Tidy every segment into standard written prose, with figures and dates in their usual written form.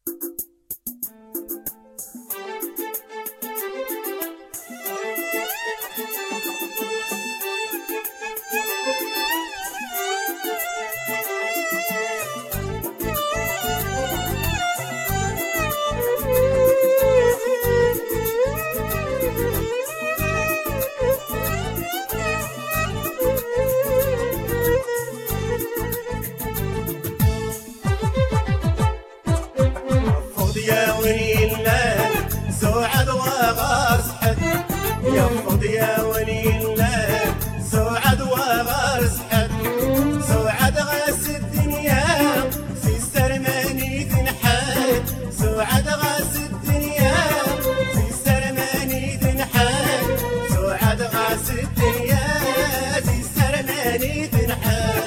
يا ولي الله سعد وغرس حد يفض يا ولي الله سعد وغرس حد سعد غاس الدنيا في السرماني تنحاد سعد غاس الدنيا في السرماني تنحاد سعد غاس الدنيا في السرماني تنحاد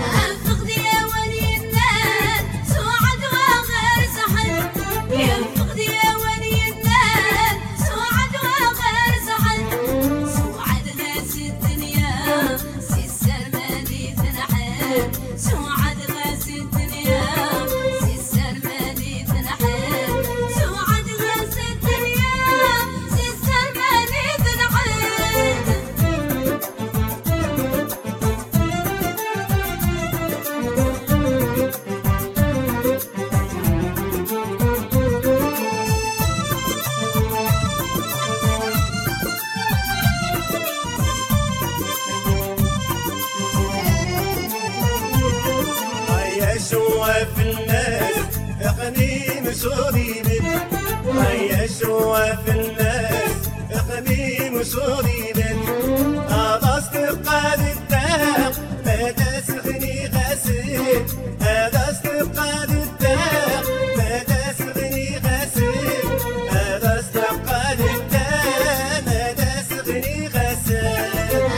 شواف الناس اقنيم شريبت هيا شواف الناس اقنيم شريبت خلاص تبقى للدام ما تسغني غسيل هذا تبقى للدام ما تسغني غسيل هذا تبقى للدام ما تسغني غسيل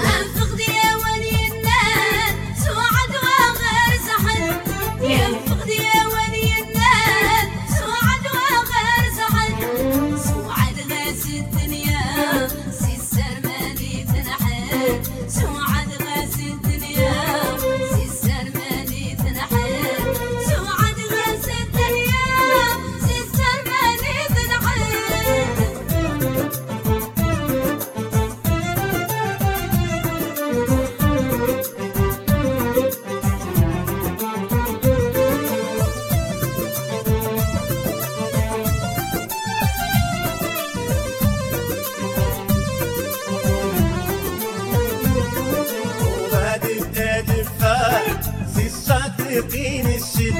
صادقين الشد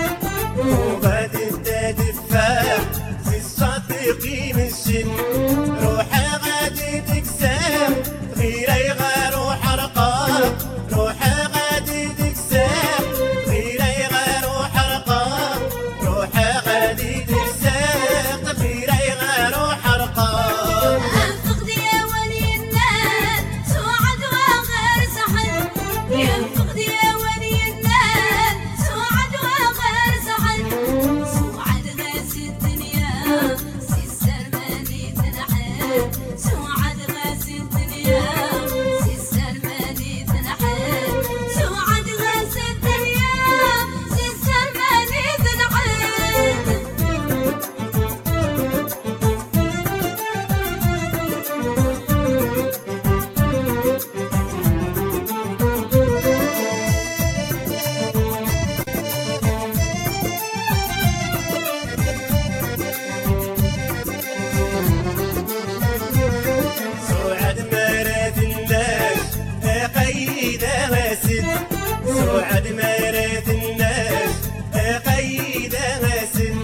وغادي تدفع في الصادقين الشد روحها غادي تكسام غير روح رقاب روحها غادي تكسام غير روح رقاب روحها غادي تكسام غير روح رقاب انفقد يا ولي الناس سعد وغير سحر ينفقد يا ولي الناس سعد وغير سحر سعد غاس الدنيا سي السرماني تنحل سعد غاس الدنيا سي السرماني تنحل سعد غاس الدنيا سي السرماني تنحل سعد مرات الناس قيد غاسل